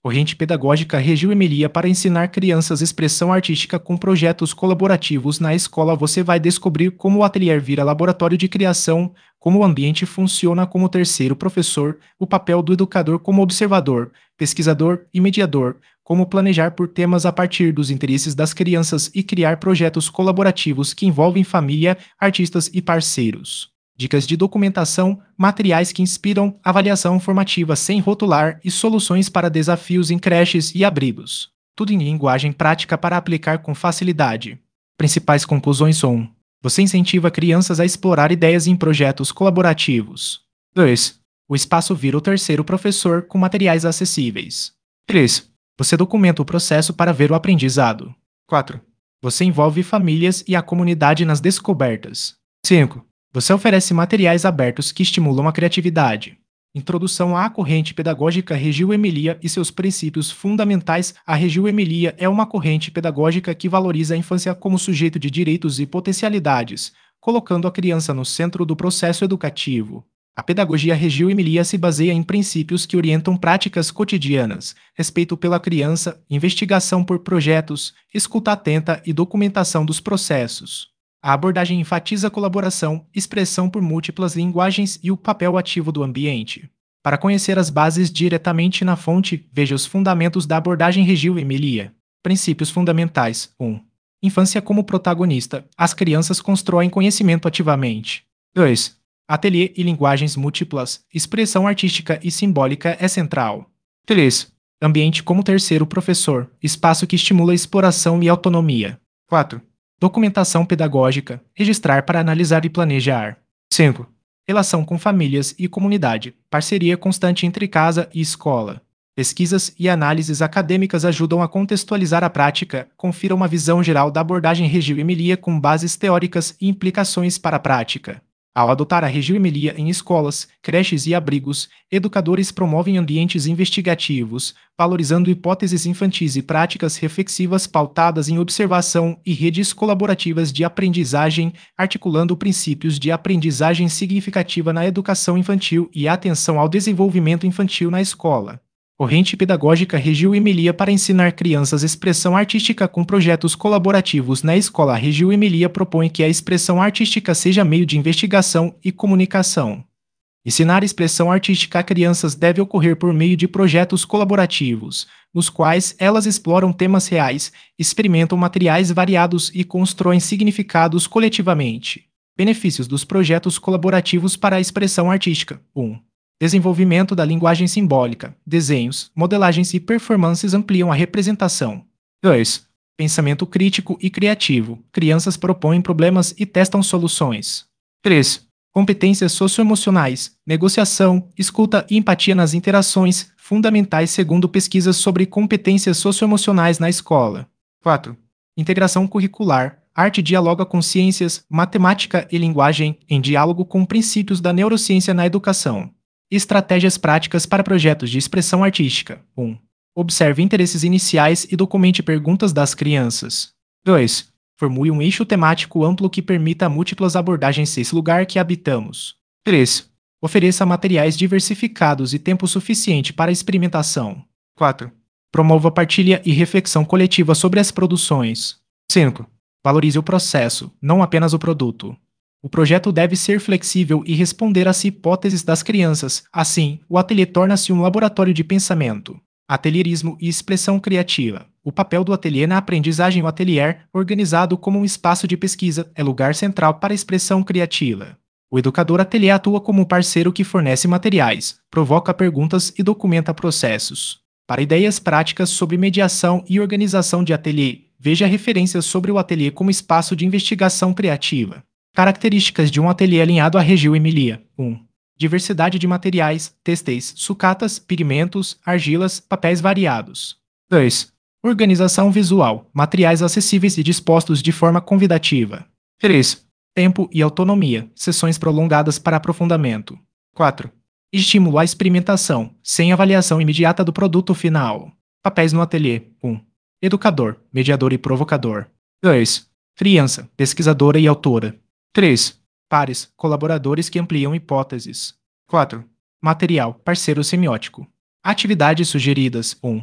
Corrente pedagógica Reggio Emilia para ensinar crianças expressão artística com projetos colaborativos na escola. Você vai descobrir como o ateliê vira laboratório de criação, como o ambiente funciona como terceiro professor, o papel do educador como observador, pesquisador e mediador, como planejar por temas a partir dos interesses das crianças e criar projetos colaborativos que envolvem família, artistas e parceiros. Dicas de documentação, materiais que inspiram, avaliação formativa sem rotular e soluções para desafios em creches e abrigos. Tudo em linguagem prática para aplicar com facilidade. Principais conclusões 1. Você incentiva crianças a explorar ideias em projetos colaborativos. 2. O espaço vira o terceiro professor com materiais acessíveis. 3. Você documenta o processo para ver o aprendizado. 4. Você envolve famílias e a comunidade nas descobertas. 5. Você oferece materiais abertos que estimulam a criatividade. Introdução à corrente pedagógica Reggio Emilia e seus princípios fundamentais. A Reggio Emilia é uma corrente pedagógica que valoriza a infância como sujeito de direitos e potencialidades, colocando a criança no centro do processo educativo. A pedagogia Reggio Emilia se baseia em princípios que orientam práticas cotidianas, respeito pela criança, investigação por projetos, escuta atenta e documentação dos processos. A abordagem enfatiza colaboração, expressão por múltiplas linguagens e o papel ativo do ambiente. Para conhecer as bases diretamente na fonte, veja os fundamentos da abordagem Reggio Emilia. Princípios fundamentais. 1. Infância como protagonista. As crianças constroem conhecimento ativamente. 2. Ateliê e linguagens múltiplas. Expressão artística e simbólica é central. 3. Ambiente como terceiro professor. Espaço que estimula exploração e autonomia. 4. Documentação pedagógica, registrar para analisar e planejar. 5. Relação com famílias e comunidade, parceria constante entre casa e escola. Pesquisas e análises acadêmicas ajudam a contextualizar a prática. Confira uma visão geral da abordagem Reggio Emilia com bases teóricas e implicações para a prática. Ao adotar a Reggio Emilia em escolas, creches e abrigos, educadores promovem ambientes investigativos, valorizando hipóteses infantis e práticas reflexivas pautadas em observação e redes colaborativas de aprendizagem, articulando princípios de aprendizagem significativa na educação infantil e atenção ao desenvolvimento infantil na escola. Corrente pedagógica Reggio Emilia para ensinar crianças expressão artística com projetos colaborativos na escola. Reggio Emilia propõe que a expressão artística seja meio de investigação e comunicação. Ensinar expressão artística a crianças deve ocorrer por meio de projetos colaborativos, nos quais elas exploram temas reais, experimentam materiais variados e constroem significados coletivamente. Benefícios dos projetos colaborativos para a expressão artística. 1. Desenvolvimento da linguagem simbólica, desenhos, modelagens e performances ampliam a representação. 2. Pensamento crítico e criativo. Crianças propõem problemas e testam soluções. 3. Competências socioemocionais, negociação, escuta e empatia nas interações, fundamentais segundo pesquisas sobre competências socioemocionais na escola. 4. Integração curricular. Arte dialoga com ciências, matemática e linguagem, em diálogo com princípios da neurociência na educação. Estratégias práticas para projetos de expressão artística. 1. Observe interesses iniciais e documente perguntas das crianças. 2. Formule um eixo temático amplo que permita múltiplas abordagens. 6. Lugar que habitamos. 3. Ofereça materiais diversificados e tempo suficiente para experimentação. 4. Promova partilha e reflexão coletiva sobre as produções. 5. Valorize o processo, não apenas o produto. O projeto deve ser flexível e responder às hipóteses das crianças. Assim, o ateliê torna-se um laboratório de pensamento. Atelierismo e expressão criativa. O papel do ateliê na aprendizagem. O ateliê, organizado como um espaço de pesquisa, é lugar central para a expressão criativa. O educador ateliê atua como um parceiro que fornece materiais, provoca perguntas e documenta processos. Para ideias práticas sobre mediação e organização de ateliê, veja referências sobre o ateliê como espaço de investigação criativa. Características de um ateliê alinhado à Reggio Emilia. 1. Diversidade de materiais, têxteis, sucatas, pigmentos, argilas, papéis variados. 2. Organização visual, materiais acessíveis e dispostos de forma convidativa. 3. Tempo e autonomia, sessões prolongadas para aprofundamento. 4. Estímulo à experimentação, sem avaliação imediata do produto final. Papéis no ateliê. 1. Educador, mediador e provocador. 2. Criança, pesquisadora e autora. 3. Pares, colaboradores que ampliam hipóteses. 4. Material, parceiro semiótico. Atividades sugeridas. 1.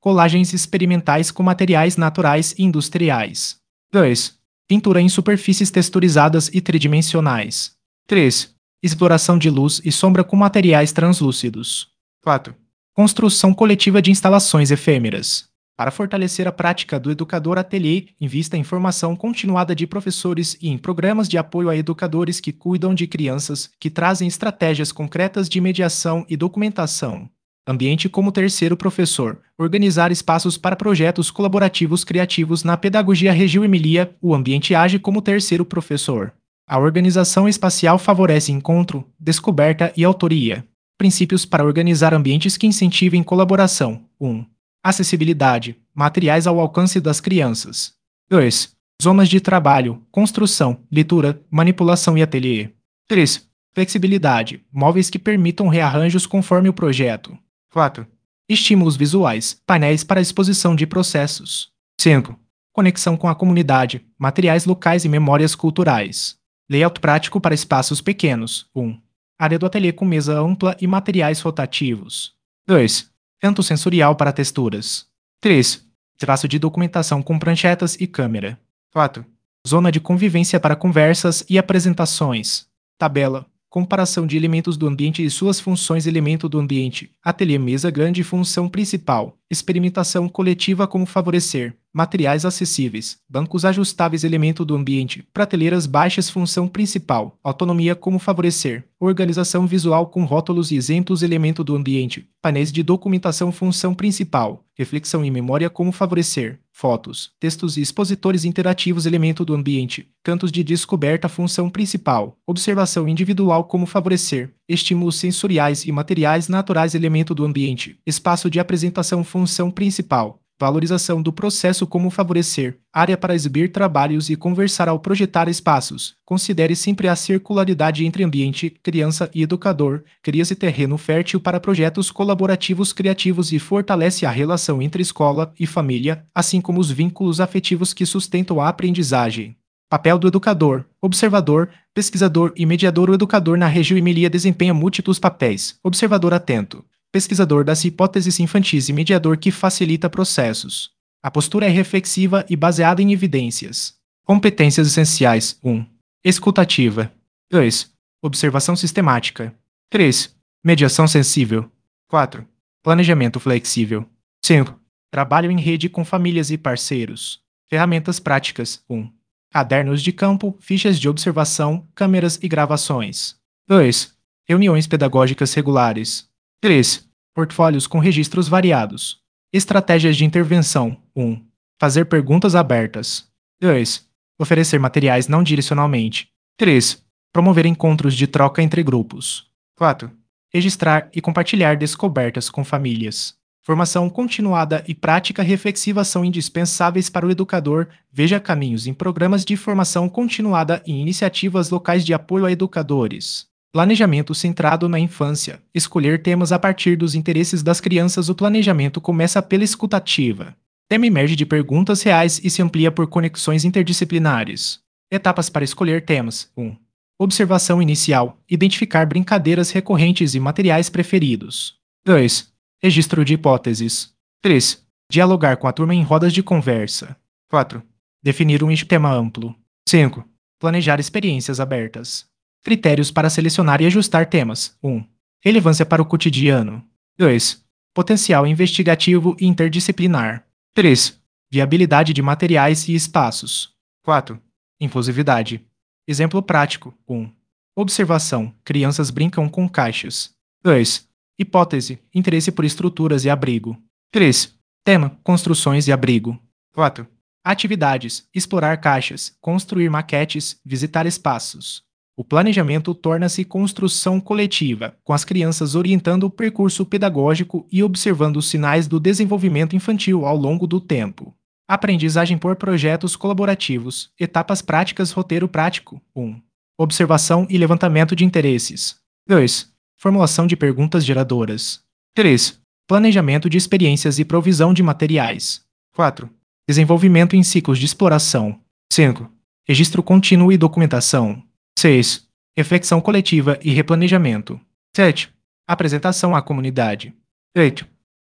Colagens experimentais com materiais naturais e industriais. 2. Pintura em superfícies texturizadas e tridimensionais. 3. Exploração de luz e sombra com materiais translúcidos. 4. Construção coletiva de instalações efêmeras. Para fortalecer a prática do educador ateliê, invista em formação continuada de professores e em programas de apoio a educadores que cuidam de crianças, que trazem estratégias concretas de mediação e documentação. Ambiente como terceiro professor. Organizar espaços para projetos colaborativos criativos na pedagogia Reggio Emilia, o ambiente age como terceiro professor. A organização espacial favorece encontro, descoberta e autoria. Princípios para organizar ambientes que incentivem colaboração. 1. Acessibilidade. Materiais ao alcance das crianças. 2. Zonas de trabalho, construção, leitura, manipulação e ateliê. 3. Flexibilidade. Móveis que permitam rearranjos conforme o projeto. 4. Estímulos visuais. Painéis para exposição de processos. 5. Conexão com a comunidade. Materiais locais e memórias culturais. Layout prático para espaços pequenos. 1. Área do ateliê com mesa ampla e materiais rotativos. 2. Canto sensorial para texturas. 3. Espaço de documentação com pranchetas e câmera. 4. Zona de convivência para conversas e apresentações. Tabela. Comparação de elementos do ambiente e suas funções. Elemento do ambiente. Ateliê mesa grande. Função principal. Experimentação coletiva. Como favorecer. Materiais acessíveis. Bancos ajustáveis. Elemento do ambiente. Prateleiras baixas. Função principal. Autonomia. Como favorecer. Organização visual com rótulos e exemplos. Elemento do ambiente. Painéis de documentação. Função principal. Reflexão e memória. Como favorecer. Fotos, textos e expositores interativos. Elemento do ambiente. Cantos de descoberta. Função principal. Observação individual. Como favorecer. Estímulos sensoriais e materiais naturais. Elemento do ambiente. Espaço de apresentação. Função principal. Valorização do processo. Como favorecer. Área para exibir trabalhos e conversar ao projetar espaços. Considere sempre a circularidade entre ambiente, criança e educador. Cria-se terreno fértil para projetos colaborativos criativos e fortalece a relação entre escola e família, assim como os vínculos afetivos que sustentam a aprendizagem. Papel do educador, observador, pesquisador e mediador. O educador na Reggio Emilia desempenha múltiplos papéis. Observador atento. Pesquisador das hipóteses infantis e mediador que facilita processos. A postura é reflexiva e baseada em evidências. Competências essenciais. 1. Escutativa. 2. Observação sistemática. 3. Mediação sensível. 4. Planejamento flexível. 5. Trabalho em rede com famílias e parceiros. Ferramentas práticas. 1. Cadernos de campo, fichas de observação, câmeras e gravações. 2. Reuniões pedagógicas regulares. 3. Portfólios com registros variados. Estratégias de intervenção. 1. Fazer perguntas abertas. 2. Oferecer materiais não direcionalmente. 3. Promover encontros de troca entre grupos. 4. Registrar e compartilhar descobertas com famílias. Formação continuada e prática reflexiva são indispensáveis para o educador. Veja caminhos em programas de formação continuada e iniciativas locais de apoio a educadores. Planejamento centrado na infância. Escolher temas a partir dos interesses das crianças. O planejamento começa pela escutativa. Tema emerge de perguntas reais e se amplia por conexões interdisciplinares. Etapas para escolher temas. 1. Observação inicial. Identificar brincadeiras recorrentes e materiais preferidos. 2. Registro de hipóteses. 3. Dialogar com a turma em rodas de conversa. 4. Definir um tema amplo. 5. Planejar experiências abertas. Critérios para selecionar e ajustar temas. 1. Relevância para o cotidiano. 2. Potencial investigativo e interdisciplinar. 3. Viabilidade de materiais e espaços. 4. Inclusividade. Exemplo prático. 1. Observação. Crianças brincam com caixas. 2. Hipótese. Interesse por estruturas e abrigo. 3. Tema. Construções e abrigo. 4. Atividades. Explorar caixas, construir maquetes, visitar espaços. O planejamento torna-se construção coletiva, com as crianças orientando o percurso pedagógico e observando os sinais do desenvolvimento infantil ao longo do tempo. Aprendizagem por projetos colaborativos. Etapas práticas. Roteiro prático. 1. Observação e levantamento de interesses. 2. Formulação de perguntas geradoras. 3. Planejamento de experiências e provisão de materiais. 4. Desenvolvimento em ciclos de exploração. 5. Registro contínuo e documentação. 6. Reflexão coletiva e replanejamento. 7. Apresentação à comunidade. 8.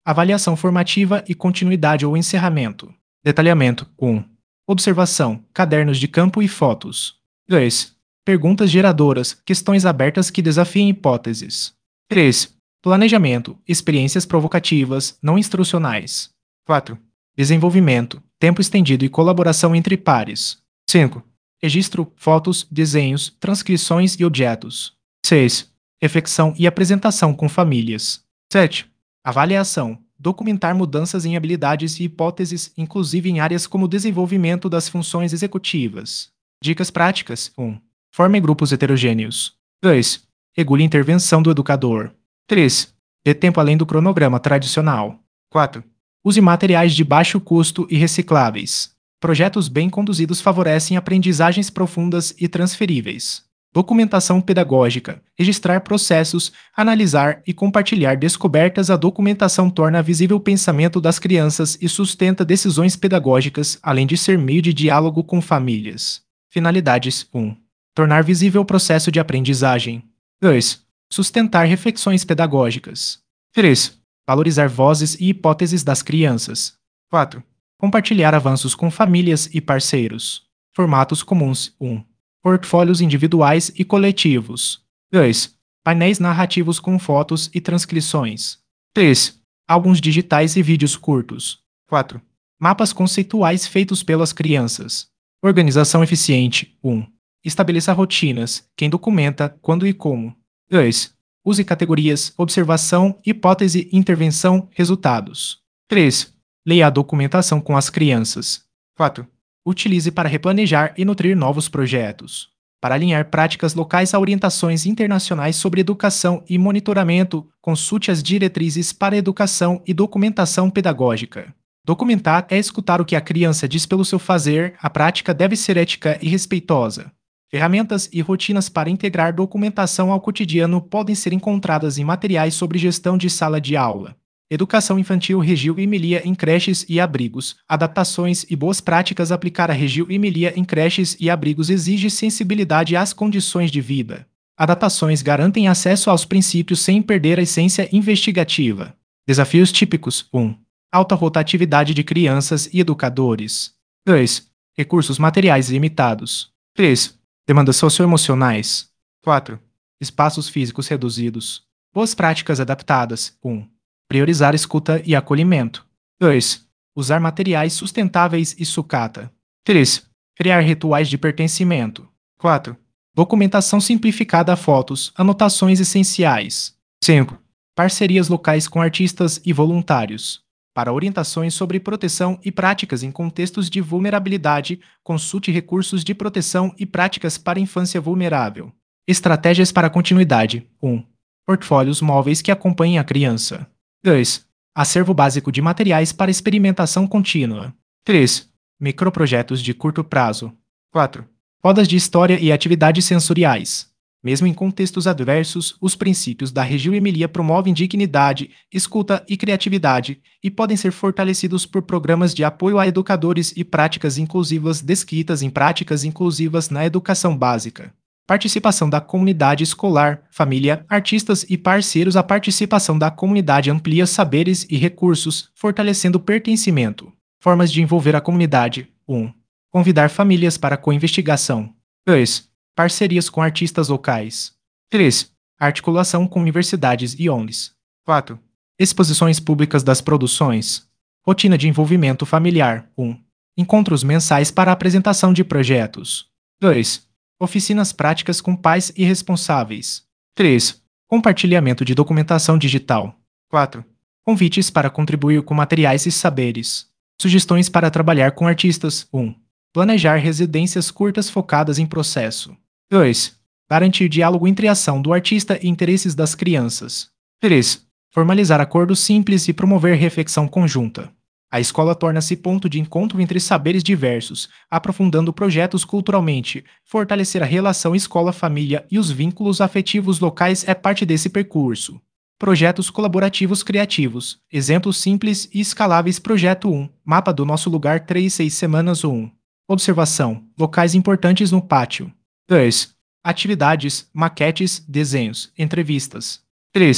Avaliação formativa e continuidade ou encerramento. Detalhamento. 1. Observação, cadernos de campo e fotos. 2. Perguntas geradoras, questões abertas que desafiem hipóteses. 3. Planejamento, experiências provocativas, não instrucionais. 4. Desenvolvimento, tempo estendido e colaboração entre pares. 5. Registro, fotos, desenhos, transcrições e objetos. 6. Reflexão e apresentação com famílias. 7. Avaliação, documentar mudanças em habilidades e hipóteses, inclusive em áreas como o desenvolvimento das funções executivas. Dicas práticas. 1. Forme grupos heterogêneos. 2. Regule a intervenção do educador. 3. Dê tempo além do cronograma tradicional. 4. Use materiais de baixo custo e recicláveis. Projetos bem conduzidos favorecem aprendizagens profundas e transferíveis. Documentação pedagógica. Registrar processos, analisar e compartilhar descobertas. A documentação torna visível o pensamento das crianças e sustenta decisões pedagógicas, além de ser meio de diálogo com famílias. Finalidades. 1. Tornar visível o processo de aprendizagem. 2. Sustentar reflexões pedagógicas. 3. Valorizar vozes e hipóteses das crianças. 4. Compartilhar avanços com famílias e parceiros. Formatos comuns. 1. Portfólios individuais e coletivos. 2. Painéis narrativos com fotos e transcrições. 3. Álbuns digitais e vídeos curtos. 4. Mapas conceituais feitos pelas crianças. Organização eficiente. 1. Estabeleça rotinas, quem documenta, quando e como. 2. Use categorias, observação, hipótese, intervenção, resultados. 3. Leia a documentação com as crianças. 4. Utilize para replanejar e nutrir novos projetos. Para alinhar práticas locais a orientações internacionais sobre educação e monitoramento, consulte as diretrizes para educação e documentação pedagógica. Documentar é escutar o que a criança diz pelo seu fazer, a prática deve ser ética e respeitosa. Ferramentas e rotinas para integrar documentação ao cotidiano podem ser encontradas em materiais sobre gestão de sala de aula. Educação infantil Regil e Emilia em creches e abrigos. Adaptações e boas práticas. Aplicar a Regil e Emilia em creches e abrigos exige sensibilidade às condições de vida. Adaptações garantem acesso aos princípios sem perder a essência investigativa. Desafios típicos. 1. Alta rotatividade de crianças e educadores. 2. Recursos materiais limitados. 3. Demandas socioemocionais. 4. Espaços físicos reduzidos. Boas práticas adaptadas. 1. Priorizar escuta e acolhimento. 2. Usar materiais sustentáveis e sucata. 3. Criar rituais de pertencimento. 4. Documentação simplificada a fotos, anotações essenciais. 5. Parcerias locais com artistas e voluntários. Para orientações sobre proteção e práticas em contextos de vulnerabilidade, consulte recursos de proteção e práticas para infância vulnerável. Estratégias para continuidade. 1. Portfólios móveis que acompanhem a criança. 2. Acervo básico de materiais para experimentação contínua. 3. Microprojetos de curto prazo. 4. Rodas de história e atividades sensoriais. Mesmo em contextos adversos, os princípios da Regil Emilia promovem dignidade, escuta e criatividade e podem ser fortalecidos por programas de apoio a educadores e práticas inclusivas descritas em práticas inclusivas na educação básica. Participação da comunidade escolar, família, artistas e parceiros. A participação da comunidade amplia saberes e recursos, fortalecendo o pertencimento. Formas de envolver a comunidade. 1. Convidar famílias para a co-investigação. 2. Parcerias com artistas locais. 3. Articulação com universidades e ONGs. 4. Exposições públicas das produções. Rotina de envolvimento familiar. 1. Encontros mensais para a apresentação de projetos. 2. Oficinas práticas com pais e responsáveis. 3. Compartilhamento de documentação digital. 4. Convites para contribuir com materiais e saberes. Sugestões para trabalhar com artistas. 1. Planejar residências curtas focadas em processo. 2. Garantir diálogo entre a ação do artista e interesses das crianças. 3. Formalizar acordos simples e promover reflexão conjunta. A escola torna-se ponto de encontro entre saberes diversos, aprofundando projetos culturalmente. Fortalecer a relação escola-família e os vínculos afetivos locais é parte desse percurso. Projetos colaborativos criativos. Exemplos simples e escaláveis. Projeto 1. Mapa do nosso lugar 3-6 semanas 1. Observação. Locais importantes no pátio. 2. Atividades, maquetes, desenhos, entrevistas. 3.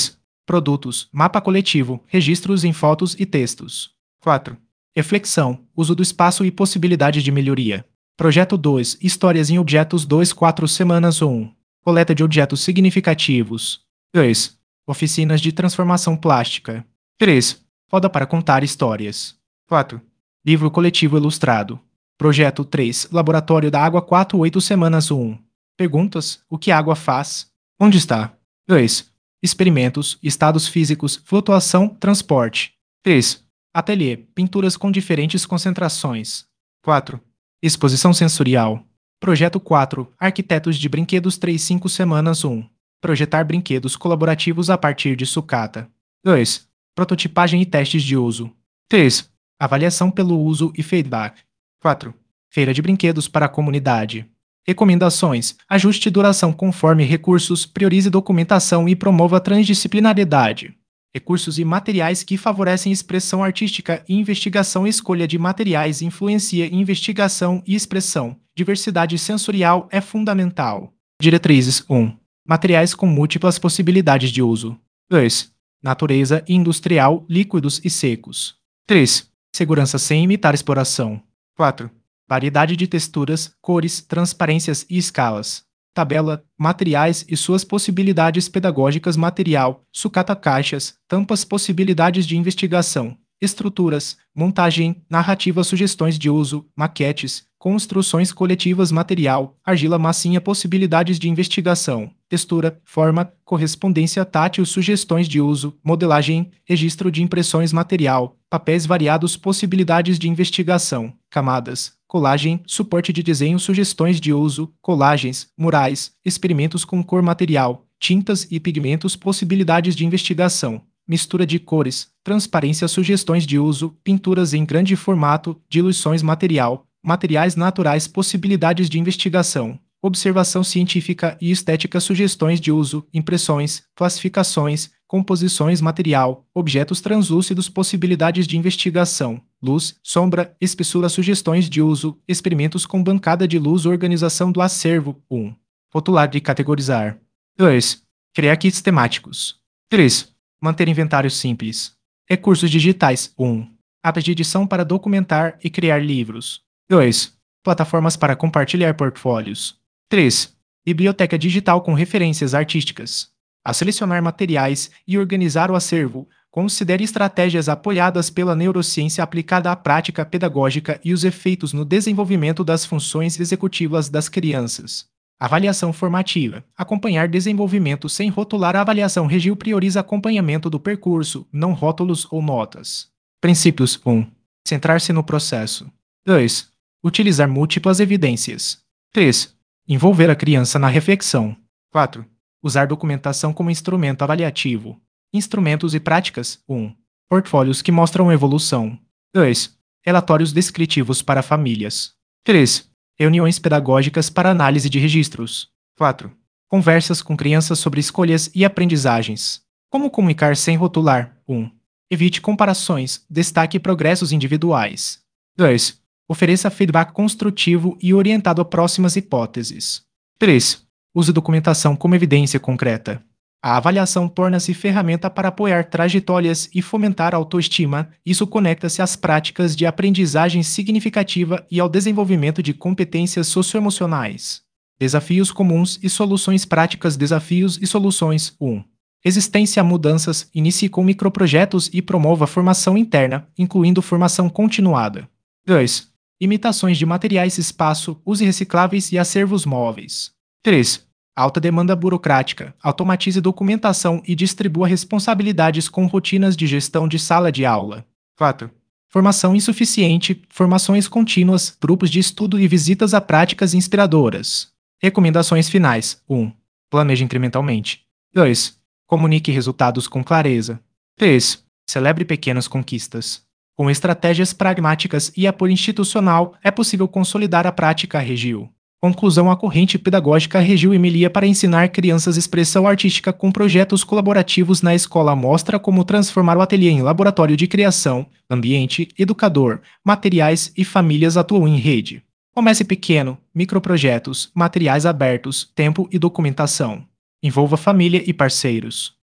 Produtos, mapa coletivo, registros em fotos e textos. 4. Reflexão, uso do espaço e possibilidades de melhoria. Projeto 2, histórias em objetos 2 4 semanas 1. Coleta de objetos significativos. 2. Oficinas de transformação plástica. 3. Roda para contar histórias. 4. Livro coletivo ilustrado. Projeto 3, Laboratório da Água 4 8 semanas 1. Perguntas: o que a água faz? Onde está? 2. Experimentos, estados físicos, flutuação, transporte. 3. Ateliê, pinturas com diferentes concentrações. 4. Exposição sensorial. Projeto 4, Arquitetos de Brinquedos 3 5 semanas 1. Projetar brinquedos colaborativos a partir de sucata. 2. Prototipagem e testes de uso. 3. Avaliação pelo uso e feedback. 4. Feira de brinquedos para a comunidade. Recomendações: ajuste duração conforme recursos, priorize documentação e promova transdisciplinariedade. Recursos e materiais que favorecem expressão artística e investigação. Escolha de materiais influencia investigação e expressão. Diversidade sensorial é fundamental. Diretrizes: 1. Materiais com múltiplas possibilidades de uso. 2. Natureza e industrial, líquidos e secos. 3. Segurança sem imitar exploração. 4. Variedade de texturas, cores, transparências e escalas. Tabela, materiais e suas possibilidades pedagógicas. Material, sucata, caixas, tampas. Possibilidades de investigação. Estruturas, montagem, narrativa. Sugestões de uso, maquetes, construções coletivas. Material, argila, massinha. Possibilidades de investigação. Textura, forma, correspondência tátil. Sugestões de uso, modelagem, registro de impressões. Material, papéis variados. Possibilidades de investigação, camadas, colagem, suporte de desenho. Sugestões de uso, colagens, murais, experimentos com cor. Material, tintas e pigmentos. Possibilidades de investigação, mistura de cores, transparência. Sugestões de uso, pinturas em grande formato, diluições. Material, materiais naturais. Possibilidades de investigação, observação científica e estética. Sugestões de uso, impressões, classificações, composições. Material, objetos translúcidos. Possibilidades de investigação, luz, sombra, espessura. Sugestões de uso, experimentos com bancada de luz. Organização do acervo. 1. Rotular e categorizar. 2. Criar kits temáticos. 3. Manter inventário simples. Recursos digitais. 1. Apps de edição para documentar e criar livros. 2. Plataformas para compartilhar portfólios. 3. Biblioteca digital com referências artísticas. A selecionar materiais e organizar o acervo, considere estratégias apoiadas pela neurociência aplicada à prática pedagógica e os efeitos no desenvolvimento das funções executivas das crianças. Avaliação formativa. Acompanhar desenvolvimento sem rotular. A avaliação REGIU prioriza acompanhamento do percurso, não rótulos ou notas. Princípios. 1. Centrar-se no processo. 2. Utilizar múltiplas evidências. 3. Envolver a criança na reflexão. 4. Usar documentação como instrumento avaliativo. Instrumentos e práticas. 1. Portfólios que mostram evolução. 2. Relatórios descritivos para famílias. 3. Reuniões pedagógicas para análise de registros. 4. Conversas com crianças sobre escolhas e aprendizagens. Como comunicar sem rotular. 1. Evite comparações, destaque progressos individuais. 2. Ofereça feedback construtivo e orientado a próximas hipóteses. 3. Use documentação como evidência concreta. A avaliação torna-se ferramenta para apoiar trajetórias e fomentar a autoestima. Isso conecta-se às práticas de aprendizagem significativa e ao desenvolvimento de competências socioemocionais. Desafios comuns e soluções práticas. Desafios e soluções. 1. Resistência a mudanças. Inicie com microprojetos e promova formação interna, incluindo formação continuada. 2. Imitações de materiais. Espaço, use recicláveis e acervos móveis. 3. Alta demanda burocrática. Automatize documentação e distribua responsabilidades com rotinas de gestão de sala de aula. 4. Formação insuficiente. Formações contínuas, grupos de estudo e visitas a práticas inspiradoras. Recomendações finais. 1. Planeje incrementalmente. 2. Comunique resultados com clareza. 3. Celebre pequenas conquistas. Com estratégias pragmáticas e apoio institucional, é possível consolidar a prática REGIU. Conclusão: a corrente pedagógica REGIU Emilia para ensinar crianças expressão artística com projetos colaborativos na escola mostra como transformar o ateliê em laboratório de criação, ambiente, educador, materiais e famílias. Atuam em rede. Comece pequeno, microprojetos, materiais abertos, tempo e documentação. Envolva família e parceiros.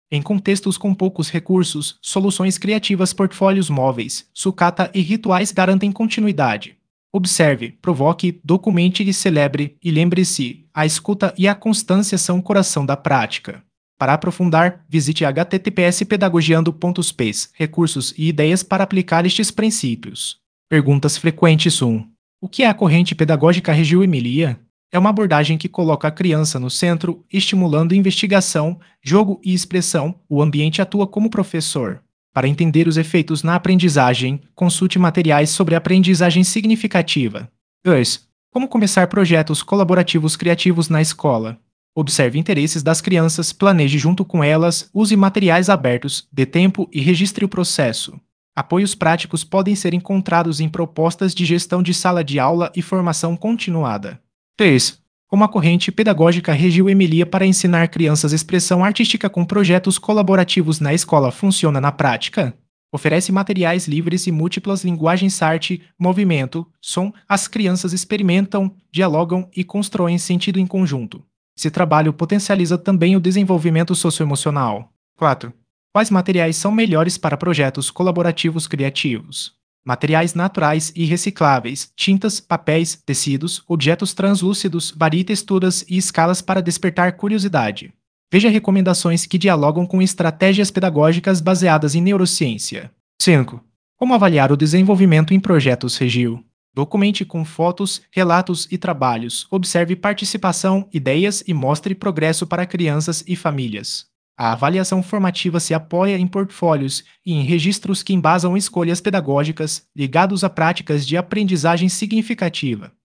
Em contextos com poucos recursos, soluções criativas, portfólios móveis, sucata e rituais garantem continuidade. Observe, provoque, documente e celebre, e lembre-se: a escuta e a constância são o coração da prática. Para aprofundar, visite https pedagogiando.space, recursos e ideias para aplicar estes princípios. Perguntas frequentes 1. O que é a corrente pedagógica Reggio Emilia? É uma abordagem que coloca a criança no centro, estimulando investigação, jogo e expressão. O ambiente atua como professor. Para entender os efeitos na aprendizagem, consulte materiais sobre aprendizagem significativa. 2. Como começar projetos colaborativos criativos na escola? Observe interesses das crianças, planeje junto com elas, use materiais abertos, dê tempo e registre o processo. Apoios práticos podem ser encontrados em propostas de gestão de sala de aula e formação continuada. 3. Como a corrente pedagógica Reggio Emilia para ensinar crianças expressão artística com projetos colaborativos na escola funciona na prática? Oferece materiais livres e múltiplas linguagens arte, movimento, som. As crianças experimentam, dialogam e constroem sentido em conjunto. Esse trabalho potencializa também o desenvolvimento socioemocional. 4. Quais materiais são melhores para projetos colaborativos criativos? Materiais naturais e recicláveis, tintas, papéis, tecidos, objetos translúcidos, varie texturas e escalas para despertar curiosidade. Veja recomendações que dialogam com estratégias pedagógicas baseadas em neurociência. 5. Como avaliar o desenvolvimento em projetos Reggio? Documente com fotos, relatos e trabalhos. Observe participação, ideias e mostre progresso para crianças e famílias. A avaliação formativa se apoia em portfólios e em registros que embasam escolhas pedagógicas ligados a práticas de aprendizagem significativa.